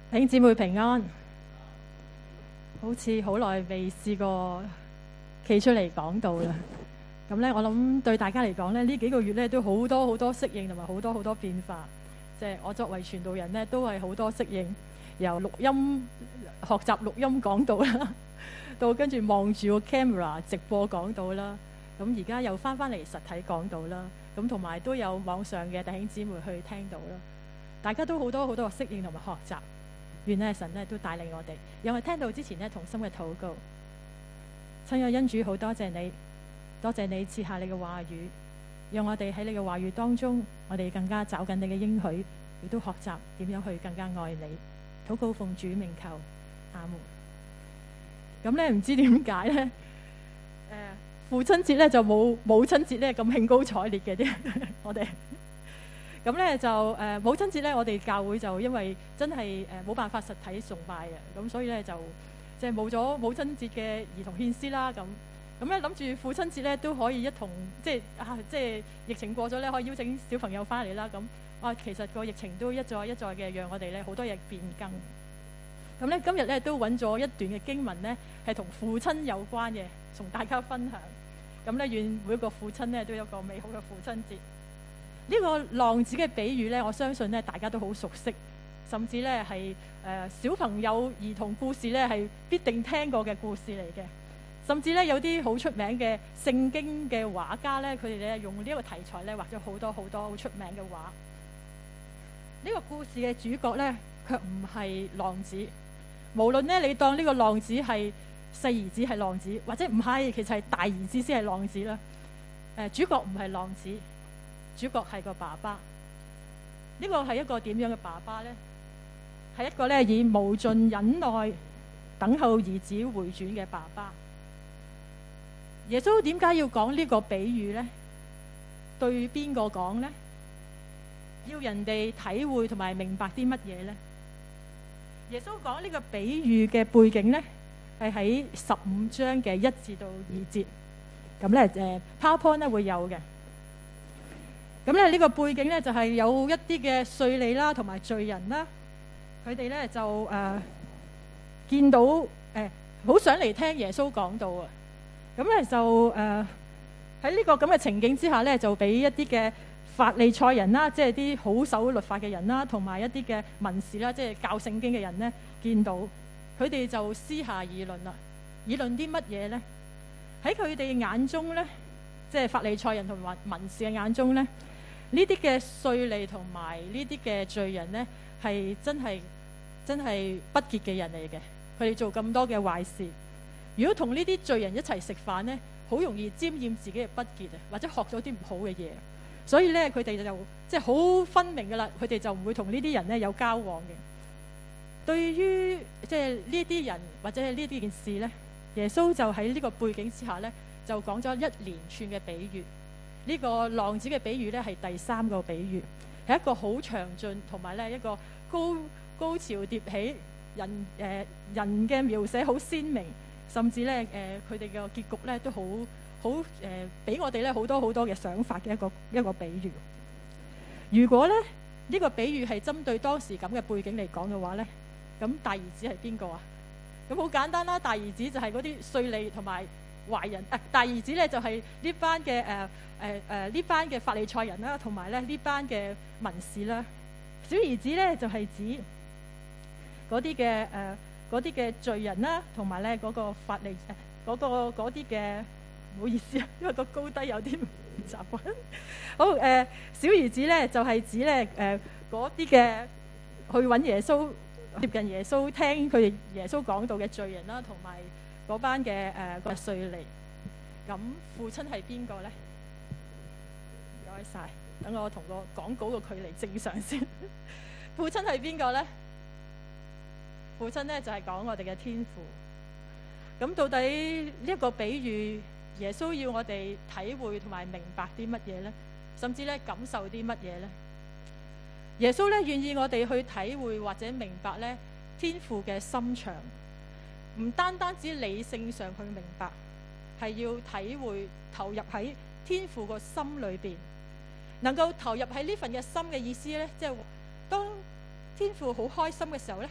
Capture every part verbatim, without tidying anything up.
弟兄姊妹平安，好似好耐未試過企出嚟講道啦。咁咧，我諗對大家嚟講咧，呢幾個月咧都好多好多適應同埋好多好多變化。即係我作為傳道人咧，都係好多適應，由錄音學習錄音講道啦，到跟住望住個 camera 直播講道啦。咁而家又翻返嚟實體講道啦。咁同埋都有網上嘅弟兄姊妹去聽到啦。大家都好多好多適應同埋學習。願咧神咧都帶領我哋，讓我聽到之前咧同心嘅禱告。親愛恩主，好多謝你，多謝你賜下你嘅話語，讓我哋喺你嘅話語當中，我哋更加找緊你嘅應許，亦都學習點樣去更加愛你。禱告奉主名求，阿門。咁咧唔知點解咧？誒、呃，父親節咧就冇母親節咧咁興高采烈嘅啲，我哋。咁咧就誒、呃、母親節咧，我哋教會就因為真係誒冇辦法實體崇拜啊，咁所以咧就即係冇咗母親節嘅兒童獻詩啦。咁咁咧諗住父親節咧都可以一同即係啊，即係疫情過咗咧，可以邀請小朋友翻嚟啦。咁啊，其實個疫情都一再一再嘅讓我哋咧好多嘢變更。咁咧今日咧都揾咗一段嘅經文咧，係同父親有關嘅，同大家分享。咁咧願每一個父親咧都有一個美好嘅父親節。呢個浪子嘅比喻呢，我相信呢大家都好熟悉，甚至呢係誒小朋友兒童故事呢係必定聽過嘅故事嚟嘅。甚至呢有啲好出名嘅聖經嘅畫家呢，佢哋呢用呢一個題材呢畫咗好多好多好出名嘅畫。呢個故事嘅主角呢，卻唔係浪子。無論呢你當呢個浪子係細兒子係浪子，或者唔係，其實係大兒子先係浪子啦。誒，主角唔係浪子。主角係個爸爸，呢個係一個點樣嘅爸爸呢？係一個咧以無盡忍耐等候兒子回轉嘅爸爸。耶穌點解要講呢個比喻呢？對邊個講呢？要人哋體會同埋明白啲乜嘢呢？耶穌講呢個比喻嘅背景呢，係喺十五章嘅一至到二節。咁咧誒 PowerPoint 咧會有嘅。咁咧呢個背景咧就係有一啲嘅稅吏啦，同埋罪人啦，佢哋咧就誒、呃、見到誒好、呃、想嚟聽耶穌講道啊。咁咧就誒喺呢個咁嘅情景之下咧，就俾一啲嘅法利賽人啦，即係啲好守律法嘅人啦，同埋一啲嘅文士啦，即係教聖經嘅人咧，見到佢哋就私下議論啦。議論啲乜嘢咧？喺佢哋眼中咧，即係法利賽人同埋文士嘅眼中咧，呢啲嘅稅吏同埋呢啲嘅罪人呢，係真係真係不潔嘅人嚟嘅。佢哋做咁多嘅壞事，如果同呢啲罪人一齊食飯呢，好容易沾染自己嘅不潔啊，或者學咗啲唔好嘅嘢。所以呢，佢哋就即係好分明噶啦，佢哋就唔會同呢啲人呢有交往嘅。對於即係呢啲人或者係呢啲件事呢，耶穌就喺呢個背景之下呢，就講咗一連串嘅比喻。呢個浪子嘅比喻呢，係第三個比喻，係一個好詳盡同埋呢一個高高潮迭起，人誒、呃、人嘅描寫好鮮明，甚至呢誒佢哋嘅結局呢都好好誒俾我哋呢好多好多嘅想法嘅一個一個比喻。如果呢呢、呢個比喻係針對當時咁嘅背景嚟講嘅話呢，咁大兒子係邊個啊？咁好簡單啦，大兒子就係嗰啲稅吏同埋壞人。啊，大兒子咧就係呢班嘅誒誒誒呢班嘅法利賽人啦，同埋咧呢班嘅文士啦。小兒子咧就係指嗰啲嘅誒嗰啲嘅罪人啦，同埋咧嗰個法利誒嗰個嗰啲嘅，唔好意思啊，因為個高低有啲唔習慣。好誒、呃，小兒子咧就係指咧誒嗰啲嘅去揾耶穌，接近耶穌聽佢哋耶穌講道嘅罪人啦，同埋嗰班嘅誒個稅吏。咁父親係邊個咧？唔該晒，等我同個講稿嘅距離正常先。父親係邊個咧？父親咧就係講我哋嘅天父。咁到底呢一個比喻，耶穌要我哋體會同埋明白啲乜嘢咧？甚至咧感受啲乜嘢咧？耶穌咧願意我哋去體會或者明白咧天父嘅心腸，唔單單只理性上去明白，係要體會投入喺天父個心裏邊，能夠投入喺呢份嘅心嘅意思咧，即係當天父好開心嘅時候咧，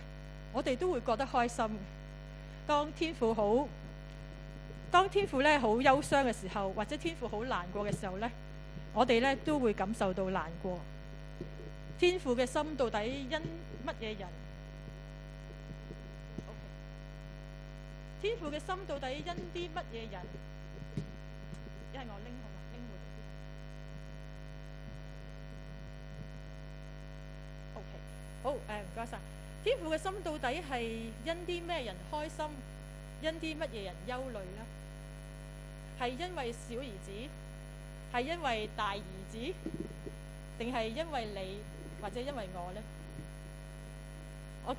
我哋都會覺得開心。當天父好，當天父咧好憂傷嘅時候，或者天父好難過嘅時候咧，我哋咧都會感受到難過。天父嘅心到底因乜嘢人？天父嘅心到底因啲乜嘢人？一係我拎好嘛，拎回嚟先。OK， 好誒，唔該晒。天父嘅心到底係因啲咩人開心，因啲乜嘢人憂慮呢？係因為小兒子，係因為大兒子，定係因為你或者因為我呢？我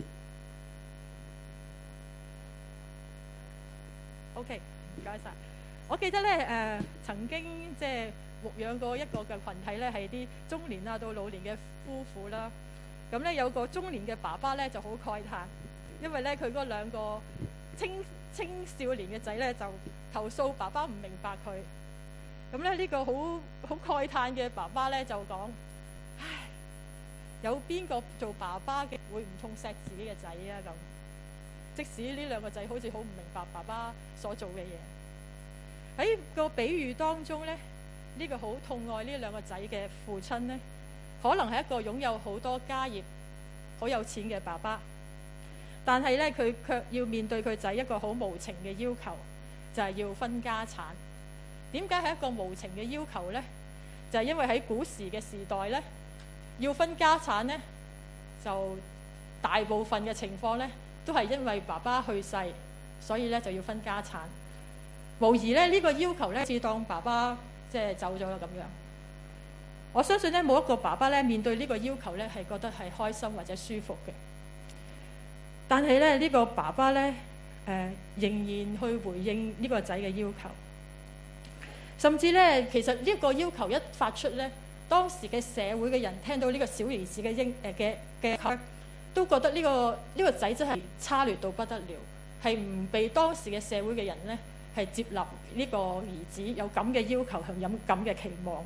OK， 唔該晒。我記得咧，誒、呃、曾經即係牧養過一個嘅群體咧，係啲中年啊到老年嘅夫婦啦。咁咧有個中年嘅爸爸咧就好慨嘆，因為咧佢嗰兩個青青少年嘅仔咧就投訴爸爸唔明白佢。咁咧呢、呢個好好慨嘆嘅爸爸咧就講：唉，有邊個做爸爸嘅會唔痛錫自己嘅仔啊？咁即使呢兩個仔好似好唔明白爸爸所做嘅嘢，喺個比喻當中咧，呢、呢個好痛愛呢兩個仔嘅父親咧，可能係一個擁有好多家業、好有錢嘅爸爸，但係咧佢卻要面對佢仔一個好無情嘅要求，就係、是、要分家產。點解係一個無情嘅要求呢？就係、是、因為喺古時嘅時代咧，要分家產咧，就大部分嘅情況咧，都係因為爸爸去世，所以咧就要分家產。無疑咧呢、呢個要求咧，似當爸爸即係走咗啦咁樣。我相信咧冇一個爸爸咧面對呢個要求咧係覺得係開心或者舒服嘅。但係咧呢、呢個爸爸咧誒、呃、仍然去回應呢個仔嘅要求，甚至咧其實呢個要求一發出咧，當時嘅社會嘅人聽到呢個小兒子嘅應誒嘅嘅求，都覺得呢、呢個呢、呢個仔真係差劣到不得了，係唔被當時嘅社會嘅人咧係接納呢個兒子有咁嘅要求同有咁嘅期望。誒、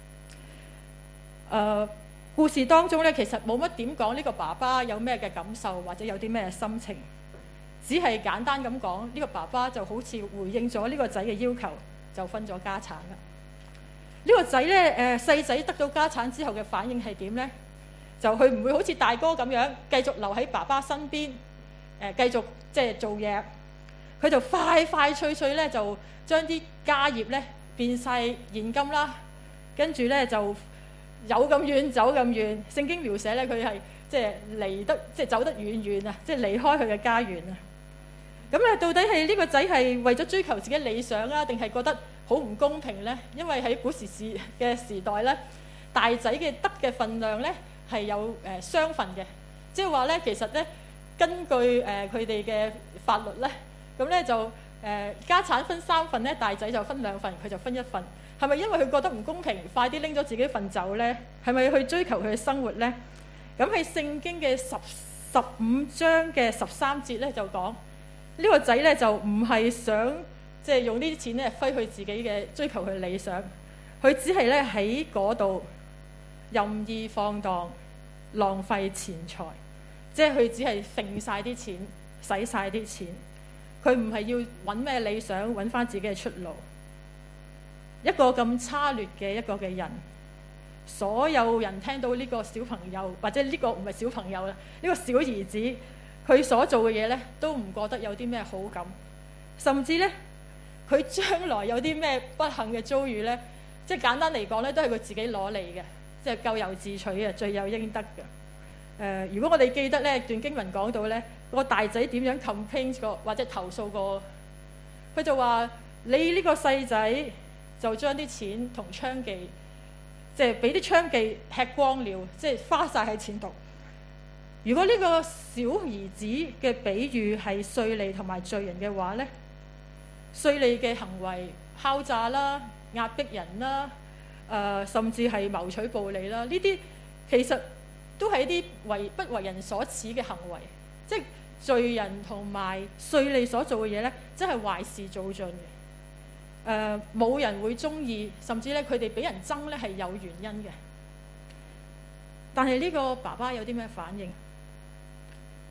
呃、故事當中咧，其實冇乜點講呢個爸爸有咩嘅感受或者有啲咩心情，只係簡單咁講呢個爸爸就好似回應咗呢個仔嘅要求，就分咗家產啦。呢個仔咧誒細仔得到家產之後嘅反應係點呢？就佢唔會好似大哥咁樣繼續留喺爸爸身邊，誒、呃、繼續即係做嘢。佢就快快脆脆咧就將啲家業咧變晒現金啦，跟住咧就有咁遠走咁遠。聖經描寫咧佢係即係離得即係走得遠遠啊，即係離開佢嘅家園啊。咁咧到底係呢個仔係為咗追求自己理想啊，定係覺得好唔公平咧？因為喺古時時嘅時代咧，大仔嘅得嘅份量咧係有誒雙份嘅，即係話咧其實咧根據誒佢哋嘅法律咧。咁咧就誒、呃、家產分三份咧，大仔就分兩份，佢就分一份。係咪因為佢覺得唔公平，快啲拎咗自己份走咧？係咪去追求佢嘅生活咧？咁喺聖經嘅十十五章嘅十三節咧就講，呢個仔咧就唔係想即係用呢啲錢咧揮去自己嘅追求佢理想，佢只係咧喺嗰度任意放蕩、浪費錢財，即係佢只係揈晒啲錢、使晒啲錢。佢唔係要揾咩理想，揾翻自己嘅出路。一個咁差劣嘅一個嘅人，所有人聽到呢個小朋友，或者呢個唔係小朋友啦，呢個小兒子，佢所做嘅嘢呢，都唔覺得有啲咩好感，甚至呢，佢將來有啲咩不幸嘅遭遇呢，即係簡單嚟講呢，都係佢自己攞嚟嘅，即係咎由自取嘅，罪有應得嘅。誒、呃，如果我哋記得呢段經文講到呢，個大仔點樣 complain 過或者投訴過，佢就話：你呢個細仔就將啲錢同娼妓，即係俾啲娼妓吃光了，即係花晒喺錢度。如果呢個小兒子嘅比喻係稅吏同埋罪人嘅話呢，稅吏嘅行為敲詐啦、壓迫人啦、誒、呃、甚至係謀取暴利啦，呢啲其實都係一啲為不為人所恥嘅行為，即係罪人同埋稅吏所做嘅嘢咧，真係壞事做盡嘅。誒、呃，冇人會中意，甚至咧佢哋俾人憎咧係有原因嘅。但係呢個爸爸有啲咩反應？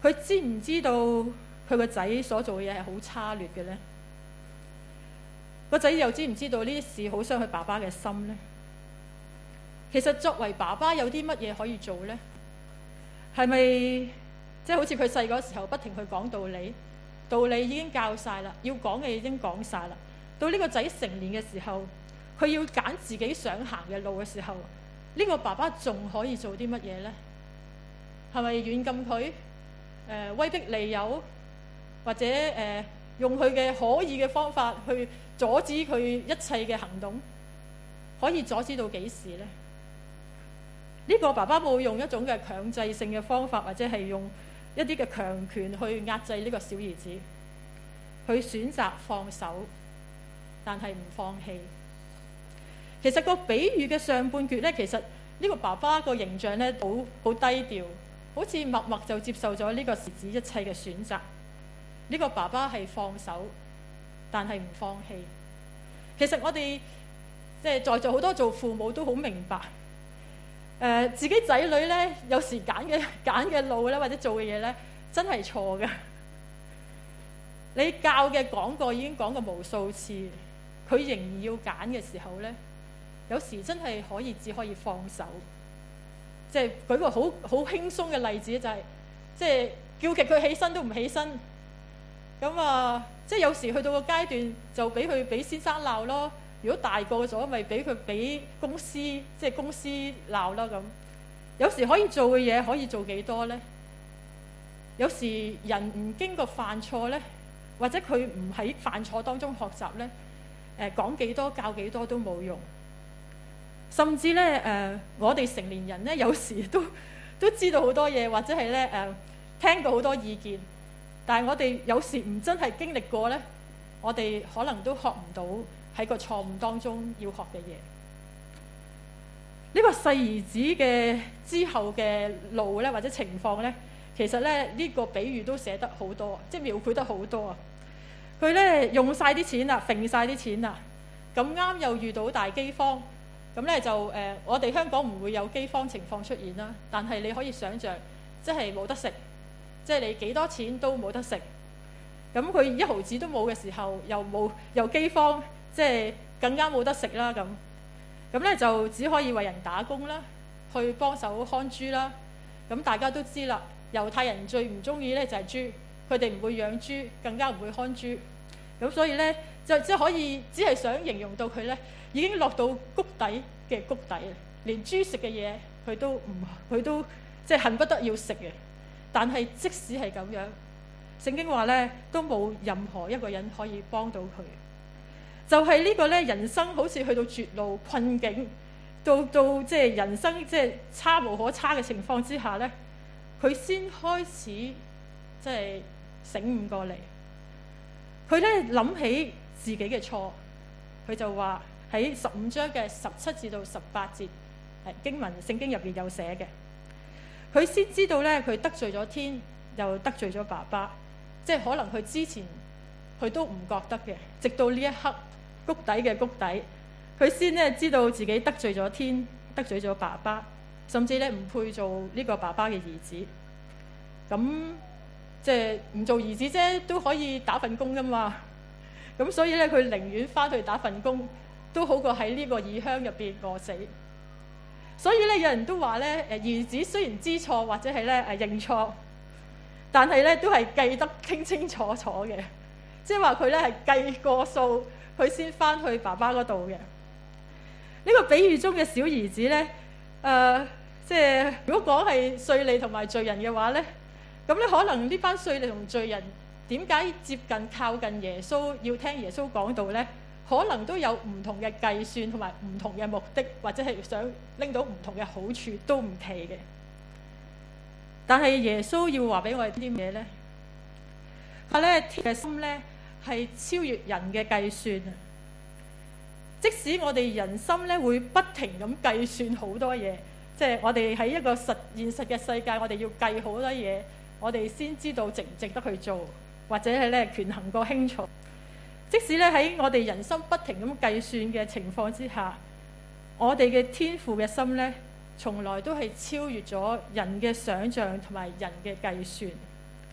佢知唔知道佢個仔所做嘅嘢係好差劣嘅呢？個仔又知唔知道呢啲事好傷佢爸爸嘅心呢？其實作為爸爸有啲乜嘢可以做呢？係咪即係好似佢細個時候不停去講道理，道理已經教晒啦，要講嘅已經講晒啦。到呢個仔成年嘅時候，佢要揀自己想行嘅路嘅時候，呢個爸爸仲可以做啲乜嘢呢？係咪軟禁佢？誒、呃、威逼利誘，或者誒、呃、用佢嘅可以嘅方法去阻止佢一切嘅行動？可以阻止到幾時呢？呢、這個爸爸冇用一種嘅強制性嘅方法，或者係用一啲嘅強權去壓制呢個小兒子，佢選擇放手，但係唔放棄。其實個比喻嘅上半橛呢，其實呢個爸爸個形象呢，好好低調，好似默默就接受咗呢個兒子一切嘅選擇。呢、這個爸爸係放手，但係唔放棄。其實我哋即係在座好多做父母都好明白。誒、呃、自己仔女咧，有時揀嘅揀嘅路咧，或者做嘅嘢咧，真係錯嘅。你教嘅講過已經講過無數次，佢仍然要揀嘅時候咧，有時真係可以只可以放手。即係舉個好好輕鬆嘅例子，就係即係叫極佢起身都唔起身。咁啊，即係有時去到個階段，就俾佢俾先生鬧咯。如果大個咗，咪俾佢俾公司，即係公司鬧啦咁。有時可以做嘅嘢可以做幾多呢？有時人唔經過犯錯呢，或者佢唔喺犯錯當中學習呢，誒講幾多教幾多都冇用。甚至呢，誒、呃，我哋成年人呢，有時都都知道好多嘢，或者係呢，誒、呃、聽到好多意見，但係我哋有時唔真係經歷過呢，我哋可能都學唔到。喺個錯誤當中要學嘅嘢，呢、這個細兒子嘅之後嘅路咧，或者情況咧，其實咧呢、這個比喻都寫得好多，即係描繪得好多啊！佢咧用晒啲錢啦，揈晒啲錢啦，咁啱又遇到大饑荒，咁咧就誒、呃，我哋香港唔會有饑荒情況出現啦，但係你可以想像，即係冇得食，即係你幾多錢都冇得食，咁佢一毫子都冇嘅時候，又冇又饑荒。即係更加冇得食啦，咁咁咧就只可以為人打工啦，去幫手看豬啦。咁大家都知啦，猶太人最唔中意咧就係豬，佢哋唔會養豬，更加唔會看豬。咁所以咧就即係可以只係想形容到佢咧已經落到谷底嘅谷底，連豬食嘅嘢佢都唔佢都即係恨不得要食嘅。但係即使係咁樣，聖經話咧都冇任何一個人可以幫到佢。就係呢個咧，人生好似去到絕路困境，到到即係人生即係差無可差嘅情況之下咧，佢先開始即係醒悟過嚟。佢咧諗起自己嘅錯，佢就話喺十五章嘅十七至到十八節，係經文聖經入邊有寫嘅。佢先知道咧，佢得罪咗天，又得罪咗爸爸，即係可能佢之前佢都唔覺得嘅，直到呢一刻。谷底嘅谷底，佢先咧知道自己得罪咗天，得罪咗爸爸，甚至咧唔配做呢個爸爸嘅兒子。咁即係唔做兒子啫，都可以打份工噶嘛。咁所以咧，佢寧願翻去打份工，都好過喺呢個異鄉入邊餓死。所以咧，有人都話咧，誒兒子雖然知錯或者係咧誒認錯，但係咧都係計得清清楚楚嘅，即係話佢咧係計過數。佢先翻去爸爸嗰度嘅。呢、這個比喻中嘅小兒子咧，誒、呃，即係如果講係稅吏同埋罪人嘅話咧，咁咧可能呢班稅吏同罪人點解接近靠近耶穌，要聽耶穌講道咧？可能都有唔同嘅計算同埋唔同嘅目的，或者係想拎到唔同嘅好處都唔奇嘅。但係耶穌要話俾我哋啲咩咧？佢咧天嘅心咧。係超越人嘅計算啊！即使我哋人心咧會不停咁計算好多嘢，即係我哋喺一個實現實嘅世界，我哋要計好多嘢，我哋先知道值唔值得去做，或者係咧權衡個輕重。即使咧喺我哋人心不停咁計算嘅情況之下，我哋嘅天父嘅心咧，從來都係超越咗人嘅想像同埋人嘅計算。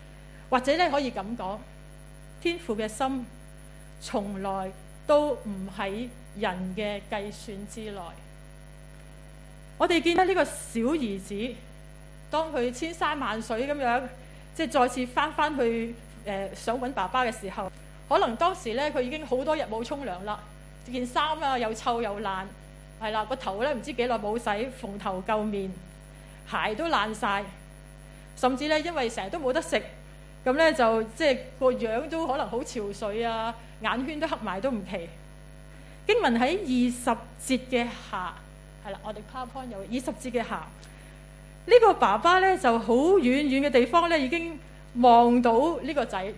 或者咧可以咁講，天父嘅心從來都唔喺人嘅計算之內。我哋見到呢個小兒子，當佢千山萬水咁樣，即係再次翻翻去誒、呃、想揾爸爸嘅時候，可能當時咧佢已經好多日冇沖涼啦，件衫啊又臭又爛，係啦，個頭咧唔知幾耐冇洗，蓬頭垢面，鞋都爛晒，甚至咧因為成日都冇得食，咁咧就即係個樣都可能好憔悴啊，眼圈都黑埋都唔奇。經文喺二十節嘅下，係啦，我哋 PowerPoint 有二十節嘅下，呢個爸爸咧就好遠遠嘅地方咧已經望到呢個仔。誒、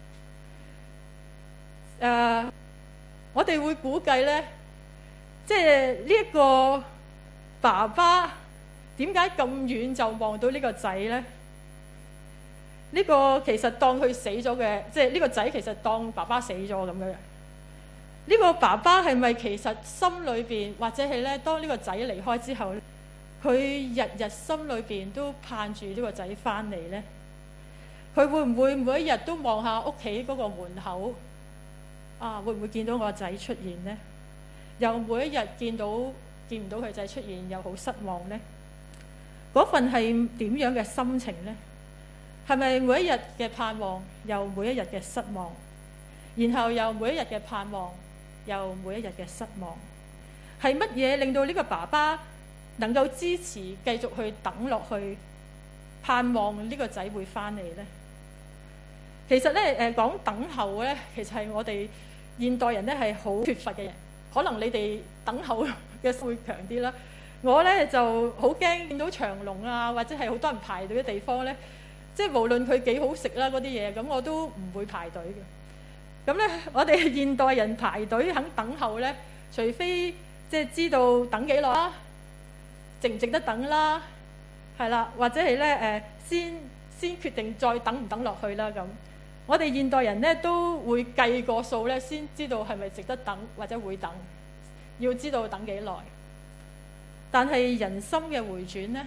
呃，我哋會估計咧，即係呢一個爸爸點解咁遠就望到呢個仔咧？呢個其實當佢死咗嘅，即係呢個仔其實當爸爸死咗咁樣。呢個爸爸係咪其實心裏邊，或者係咧當呢個仔離開之後咧，佢日日心裏邊都盼住呢個仔翻嚟咧？佢會唔會每一日都望下屋企嗰個門口啊？會唔會見到我個仔出現呢？又每一日見到見唔到佢仔出現，又好失望呢？嗰份係點樣嘅心情呢？係咪每一日嘅盼望，又每一日嘅失望，然後又每一日嘅盼望，又每一日嘅失望？係乜嘢令到呢個爸爸能夠支持繼續去等落去，盼望呢個仔會翻嚟呢？其實咧，誒講等候咧，其實係我哋現代人咧係好缺乏嘅嘢。可能你哋等候嘅會強啲啦。我咧就好驚見到長龍啊，或者係好多人排隊嘅地方咧，即係無論佢幾好食啦嗰啲嘢，咁我都唔會排隊嘅。咁咧，我哋現代人排隊肯等候咧，除非即係知道等幾耐啦，值唔值得等啦，係啦，或者係咧誒先先決定再等唔等落去啦咁。我哋現代人咧都會計個數咧，先知道係咪值得等或者會等，要知道等幾耐。但係人心嘅回轉呢，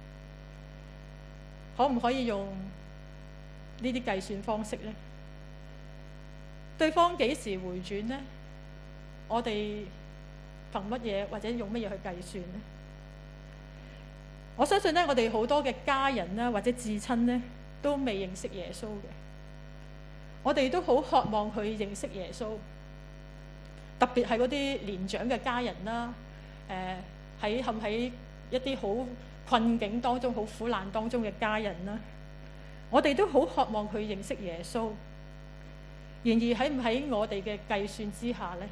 可唔可以用呢啲計算方式呢？對方幾時回轉呢？我哋憑乜嘢或者用乜嘢去計算呢？我相信咧，我哋好多嘅家人啦，或者至親咧，都未認識耶穌嘅。我哋都好渴望去認識耶穌，特別係嗰啲年長嘅家人啦，誒喺陷喺一啲好困境當中、好苦難當中嘅家人啦，我哋都好渴望去認識耶穌。然而喺唔喺我哋嘅計算之下呢？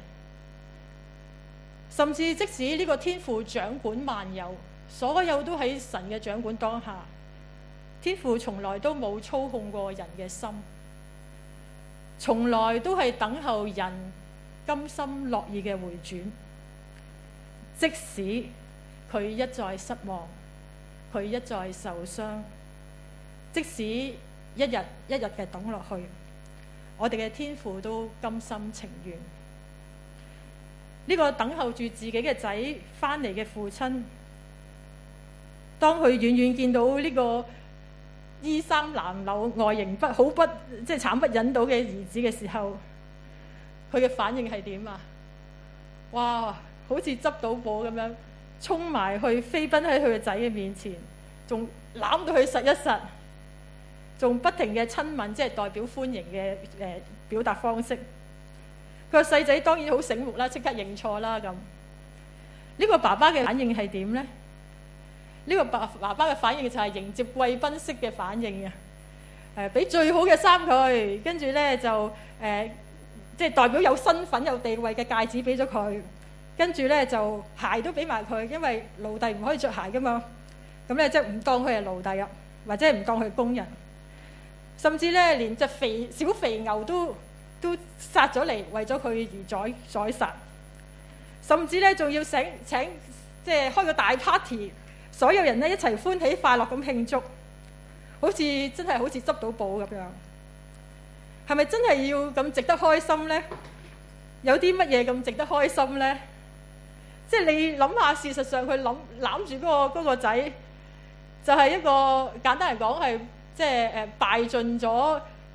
甚至即使呢個天父掌管萬有，所有都喺神嘅掌管當下，天父從來都冇操控過人嘅心，從來都係等候人甘心樂意嘅回轉。即使佢一再失望，佢一再受傷，即使一日一日嘅等落去，我哋嘅天父都甘心情願。呢個等候住自己嘅仔翻嚟嘅父親，當佢遠遠見到呢個衣衫襤褸、外形不好不即係慘不忍睹嘅兒子嘅時候，佢嘅反應係點啊？哇！好似執到寶咁樣，衝埋去飛奔喺佢嘅仔嘅面前，仲攬到佢實一實，仲不停嘅親吻，即係代表歡迎嘅誒、呃、表達方式。佢個細仔當然好醒目啦，即刻認錯啦咁。呢、這個爸爸嘅反應係點呢？呢、這個爸爸爸嘅反應就係迎接貴賓式嘅反應啊！誒、呃，俾最好嘅衫佢，跟住咧就誒、呃，即係代表有身份有地位嘅戒指俾咗佢，跟住咧就鞋都俾埋佢，因為奴隸唔可以着鞋噶嘛。咁咧即係唔當佢係奴隸啊，或者係唔當佢係工人，甚至咧連隻肥小肥牛都都殺咗嚟，為咗佢而宰宰殺，甚至咧仲要請請即係開個大 party， 所有人咧一齊歡喜快樂咁慶祝，好似真係好似執到寶咁樣。係咪真係要咁值得開心呢？有啲乜嘢咁值得開心呢？即係你諗下，事實上佢諗攬住嗰個嗰個仔，就係一個簡單嚟講係即係誒敗盡咗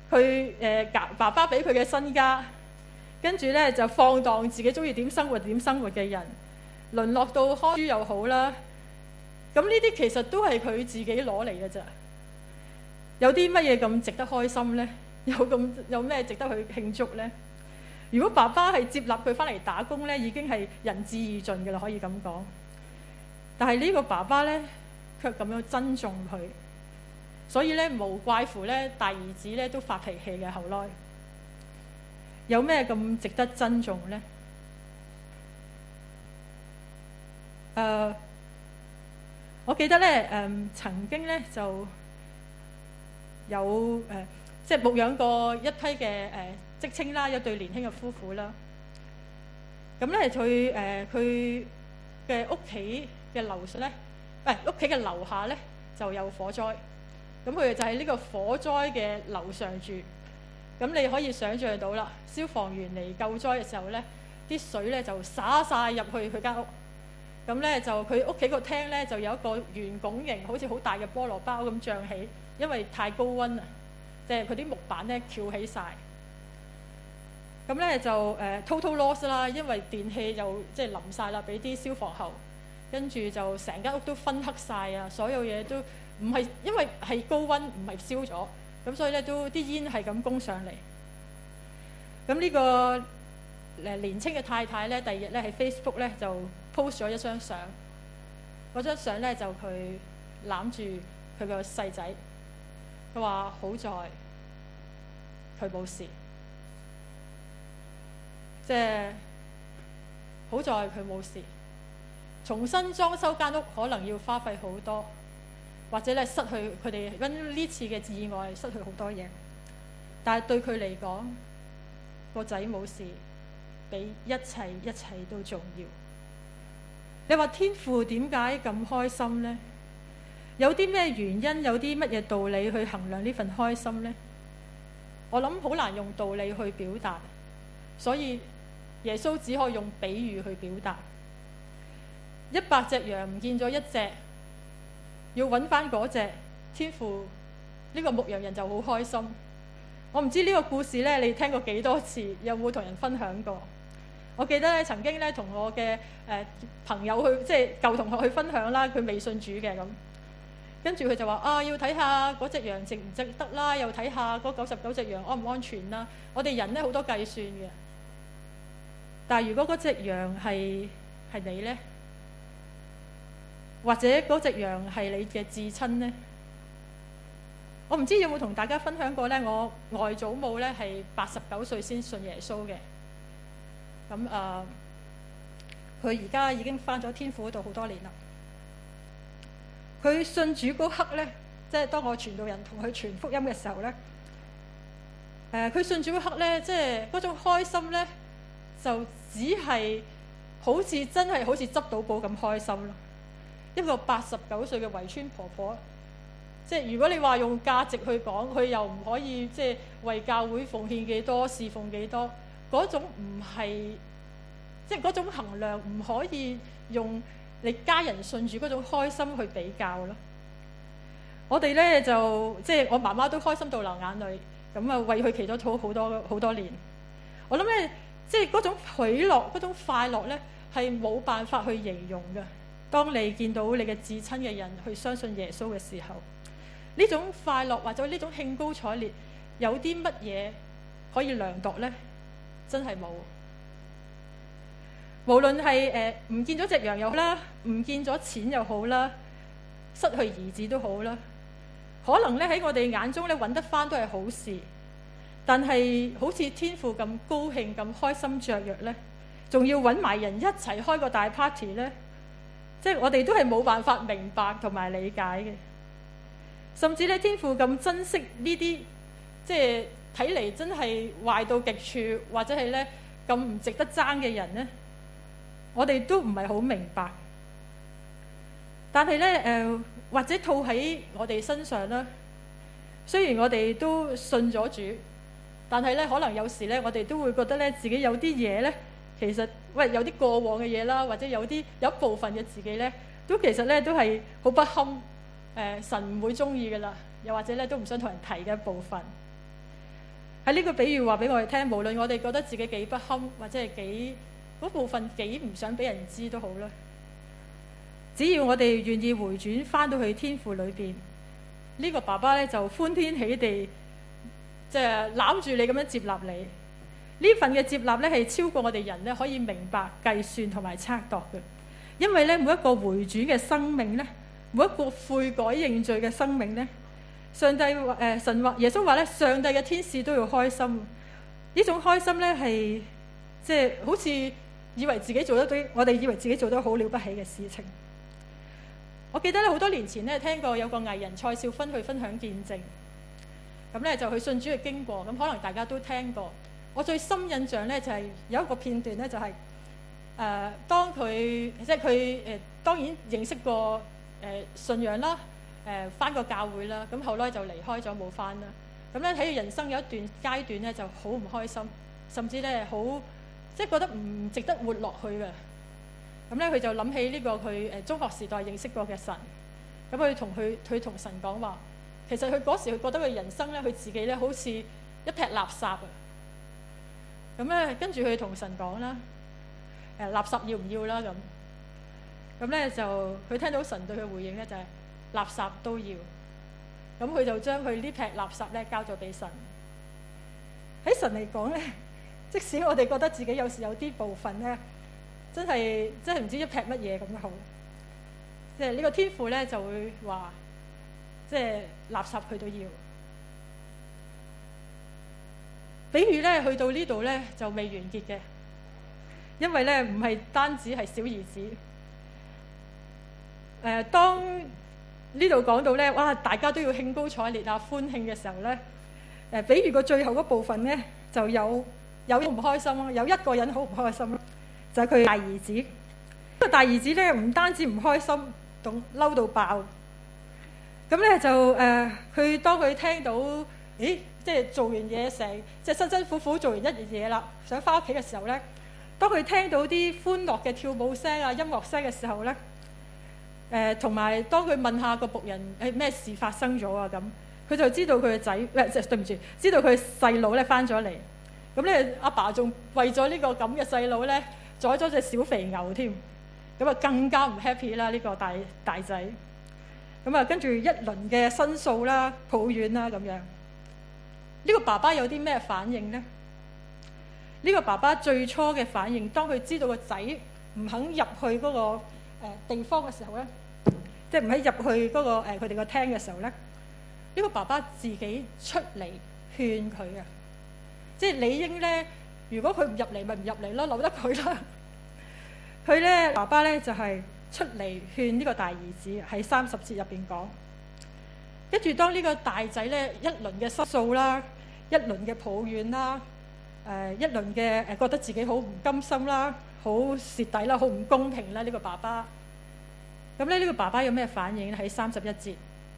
佢誒爸爸俾佢嘅身家，跟住咧就放蕩自己中意點生活點生活嘅人，淪落到看書又好啦。咁呢啲其實都係佢自己攞嚟嘅咋。有啲乜嘢咁值得開心呢？有咁有咩值得去慶祝呢？如果爸爸係接納佢翻嚟打工呢，已經係仁至義盡嘅啦，可以咁講。但係呢個爸爸呢，卻咁樣珍重佢，所以呢，無怪乎呢大兒子呢都發脾氣嘅。後來有咩咁值得珍重呢？誒、uh,，我記得呢，誒、呃、曾經呢就有誒、呃，即係牧養過一批嘅誒職青啦，一對年輕嘅夫婦啦。咁咧佢誒佢嘅屋企嘅樓上咧，唔係屋企嘅樓下咧就有火災。咁佢哋就喺呢個火災嘅樓上住。咁你可以想像到啦，消防員嚟救災嘅時候咧，啲水咧就灑晒入去佢間屋。咁咧就佢屋企個廳咧就有一個圓拱形，好似好大嘅菠蘿包咁脹起，因為太高溫啊，即係佢啲木板咧翹起晒。咁咧就誒、uh, total loss 啦，因為電器又即係淋晒啦，俾啲消防喉，跟住就成間屋都燻黑晒啊！所有嘢都唔係因為係高溫，唔係燒咗，咁所以咧都啲煙係咁攻上嚟。咁呢個誒年青嘅太太咧，第二日咧喺 Facebook 咧就 post 咗一張相，嗰張相咧就佢攬住佢個細仔，佢話好在佢冇事。即係好在佢冇事，重新裝修間屋可能要花費好多，或者咧失去佢哋因呢次嘅意外失去好多嘢。但係對佢嚟講，個仔冇事，比一切一切都重要。你話天父點解咁開心呢？有啲咩原因？有啲乜嘢道理去衡量呢份開心呢？我諗好難用道理去表達，所以耶穌只可以用比喻去表達。一百隻羊唔見咗一隻，要揾翻嗰隻，天父呢個牧羊人就好開心。我唔知呢個故事咧，你聽過幾多次？有冇同人分享過？我記得咧，曾經咧同我嘅誒、呃、朋友去，即係舊同學去分享啦。佢未信主嘅咁，跟住佢就話啊，要睇下嗰隻羊值唔值得啦，又睇下嗰九十九隻羊安唔安全啦。我哋人咧好多計算嘅。但係如果嗰隻羊係係你呢？或者嗰隻羊係你嘅至親呢？我唔知有冇同大家分享過呢？我外祖母呢係八十九歲先信耶穌嘅。咁誒，佢而家已經返咗天父嗰度好多年啦。佢信主嗰刻呢，即係當我傳道人同佢傳福音嘅時候呢，誒、呃，佢信主嗰刻呢，即係嗰種開心呢，就只係好似真係好似執到寶咁開心咯。一個八十九歲嘅圍村婆婆，即係如果你話用價值去講，佢又唔可以即係為教會奉獻幾多，侍奉幾多，嗰種唔係即係嗰種衡量，唔可以用你家人信主嗰種開心去比較咯。我哋咧就即係我媽媽都開心到流眼淚，咁啊為佢祈禱禱好多好多年。我諗咧。即係嗰種喜樂、嗰種快樂呢，係冇辦法去形容嘅。當你見到你嘅至親嘅人去相信耶穌嘅時候，呢種快樂或者呢種興高采烈，有啲乜嘢可以量度呢？真係冇。無論係誒唔見咗隻羊又好啦，唔見咗錢又好啦，失去兒子都好啦，可能咧喺我哋眼中咧揾得返都係好事。但係好似天父咁高興咁開心雀躍呢，仲要揾埋人一齊開個大 party 呢，即係我哋都係冇辦法明白同埋理解嘅。甚至咧天父咁珍惜呢啲，即係睇嚟真係壞到極處，或者係呢咁唔值得爭嘅人呢，我哋都唔係好明白。但係呢，誒、呃，或者套喺我哋身上啦，雖然我哋都信咗主。但係咧，可能有時咧，我哋都會覺得咧，自己有啲嘢咧，其實喂有啲過往嘅嘢啦，或者有啲有一部分嘅自己咧，都其實咧都係好不堪，誒、呃、神唔會中意㗎喇，又或者咧都唔想同人提嘅一部分。 喺呢個比喻話俾我哋聽，無論我哋覺得自己幾不堪，或者係幾嗰部分幾唔想俾人知都好啦，只要我哋願意回轉翻到去天父裏邊，呢個爸爸咧就歡天喜地，即係攬住你咁樣接納你。呢份嘅接納咧係超過我哋人咧可以明白、計算同埋測度嘅，因為咧每一個回轉嘅生命咧，每一個悔改認罪嘅生命咧，上帝話誒神話耶穌話咧，上帝嘅天使都要開心。呢種開心咧係即係好似以為自己做得對，我哋以為自己做得好了不起嘅事情。我記得咧好多年前咧聽過有個藝人蔡少芬去分享見證，咁咧就去信主嘅經過，咁可能大家都聽過。我最深印象咧就係、是、有一個片段咧，就係、是、誒、呃、當佢即係佢誒當然認識過誒、呃、信仰啦，誒返過教會啦，咁後來就離開咗冇返啦。咁咧喺人生有一段階段咧就好唔開心，甚至咧好即係覺得唔值得活落去嘅。咁咧佢就諗起呢個佢誒中學時代認識過嘅神，咁佢同佢佢同神講話，其實佢嗰時佢覺得佢人生咧佢自己咧好似一劈垃圾啊！咁咧，跟住佢同神講啦，誒、呃、垃圾要唔要啦？咁咁咧就佢聽到神對佢回應咧，就係、是、垃圾都要。咁佢就將佢呢劈垃圾咧交咗俾神。喺神嚟講咧，即使我哋覺得自己有時有啲部分咧，真係真係唔知一劈乜嘢咁好，即係呢個天父咧就會話，即係垃圾佢都要。比喻咧去到呢度咧就未完結嘅，因為咧唔係單止係小兒子。誒、呃，當呢度講到咧，哇！大家都要興高采烈啊，歡慶嘅時候咧，誒、呃，比喻個最後嗰部分咧，就有有唔開心咯，有一個人好唔開心咯，就係、是、佢大兒子。呢、這個大兒子咧唔單止唔開心，仲嬲到爆。咁咧就誒，佢、呃、當佢聽到，咦？即係做完嘢成，即係辛辛苦苦做完一日嘢啦，想翻屋企嘅時候咧，當佢聽到啲歡樂嘅跳舞聲啊、音樂聲嘅時候咧，誒同埋當佢問下個僕人誒咩事發生咗啊咁，佢就知道佢嘅仔，唔係即係對唔住，知道佢細佬咧翻咗嚟。咁咧阿爸仲為咗呢個咁嘅細佬咧，宰咗隻小肥牛添，咁啊更加唔 happy 啦呢個大大仔。咁啊跟住一輪嘅申訴啦、抱怨啦咁樣。呢個爸爸有啲咩反應呢？呢個爸爸最初嘅反應，當佢知道個仔唔肯入去嗰個誒地方嘅時候咧，即係唔肯入去嗰個誒佢哋個廳嘅時候咧，呢個爸爸自己出嚟勸佢啊！即係理應咧，如果佢唔入嚟，咪唔入嚟咯，留得佢啦。佢咧爸爸咧就係出嚟勸呢個大兒子，喺三十節入邊講。跟住當呢個大仔咧一輪嘅申訴啦，一輪嘅抱怨啦，誒、呃、一輪嘅誒覺得自己好唔甘心啦，好蝕底啦，好唔公平啦，呢、這個爸爸。咁咧呢個爸爸有咩反應咧？喺三十一節，呢、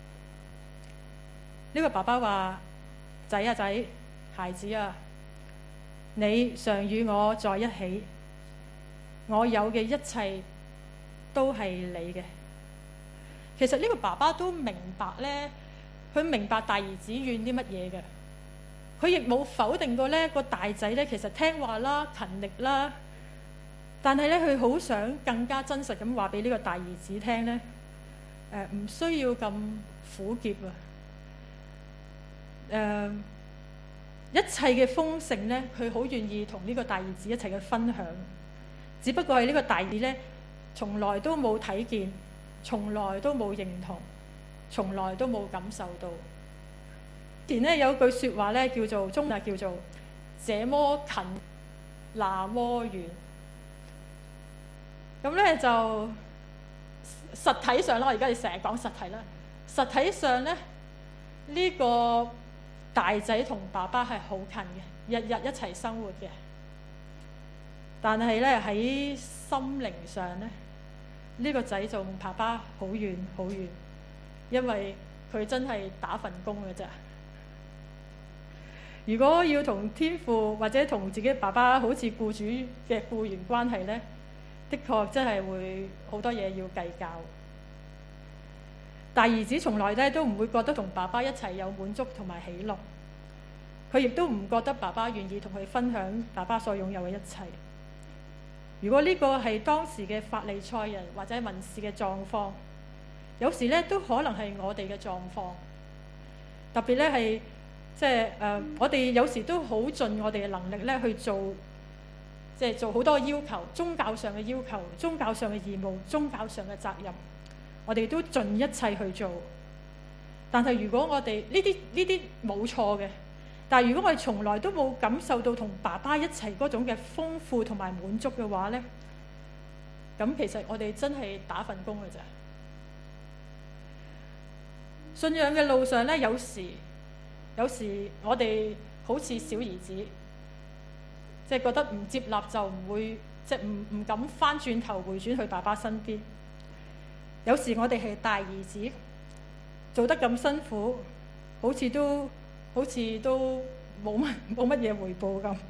這個爸爸話：仔啊仔，孩子啊，你常與我在一起，我有嘅一切都係你嘅。其實呢個爸爸都明白咧。佢明白大兒子怨啲乜嘢嘅，佢亦冇否定過呢個大仔咧，其實聽話啦、勤力啦，但係咧佢好想更加真實咁話俾呢個大兒子聽咧，誒、呃、唔需要咁苦澀啊，誒、呃、一切嘅豐盛咧，佢好願意同呢個大兒子一齊去分享，只不過係呢個大兒子咧，從來都冇睇見，從來都冇認同。從來都冇感受到。前咧有句説話咧，叫做中啊，叫做這麼近，那麼遠。咁咧就實體上啦，我而家哋成日講實體啦。實體上咧，呢、這個大仔同爸爸係好近嘅，日日一齊生活嘅。但係咧喺心靈上咧，呢、這個仔就同爸爸好遠好遠。因為佢真係打份工嘅啫。如果要同天父或者同自己爸爸好似僱主嘅僱員關係呢，的確真係會好多嘢要計較。大兒子從來咧都唔會覺得同爸爸一齊有滿足同埋喜樂。 佢亦都唔覺得爸爸願意同佢分享爸爸所擁有嘅一切。如果呢個係當時嘅法利賽人或者文士嘅狀況，有時咧都可能係我哋嘅狀況。特別咧係即係誒，我哋有時都好盡我哋嘅能力咧去做，即係做好多要求，宗教上嘅要求、宗教上嘅義務、宗教上嘅責任，我哋都盡一切去做。但係如果我哋呢啲呢啲冇錯嘅，但係如果我哋從來都冇感受到同爸爸一齊嗰種嘅豐富同埋滿足嘅話咧，咁其實我哋真係打份工嘅咋。信仰嘅路上咧，有時有時我哋好似小兒子，即係覺得唔接納就唔會，即係唔唔敢翻轉頭回轉去爸爸身邊。有時我哋係大兒子，做得咁辛苦，好似都好似都冇乜冇乜嘢回報咁。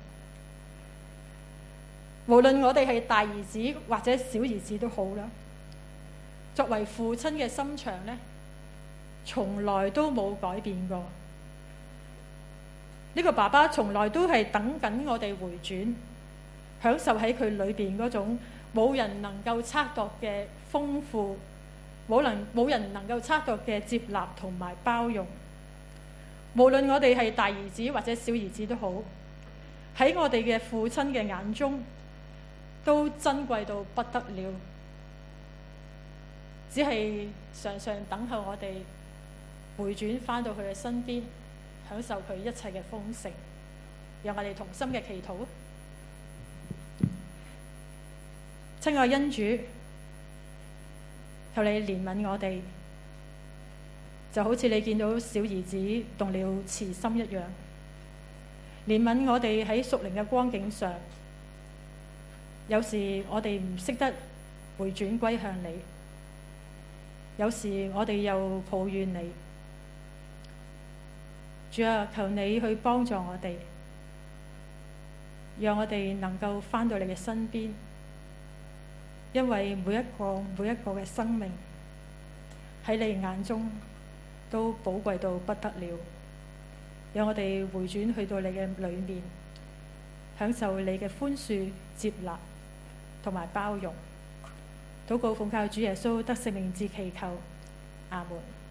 無論我哋係大兒子或者小兒子都好啦，作為父親嘅心腸咧，從來都冇改變過。呢個爸爸從來都係等緊我哋回轉，享受喺佢裏邊嗰種冇人能夠測度嘅豐富，冇能冇人能夠測度嘅接納同埋包容。無論我哋係大兒子或者小兒子都好，喺我哋嘅父親嘅眼中都珍貴到不得了，只係常常等候我哋回轉返到佢嘅身邊，享受佢一切嘅豐盛。讓我哋同心嘅祈禱。親愛恩主，求你憐憫我哋，就好似你見到小兒子動了慈心一樣，憐憫我哋喺屬靈嘅光景上。有時我哋唔識得回轉歸向你，有時我哋又抱怨你。主啊，求你去幫助我哋，讓我哋能夠返到你嘅身邊，因為每一個每一個嘅生命喺你眼中都寶貴到不得了。讓我哋回轉去到你嘅裏面，享受你嘅寬恕、接納同埋包容。禱告奉靠主耶穌得勝名字祈求，阿門。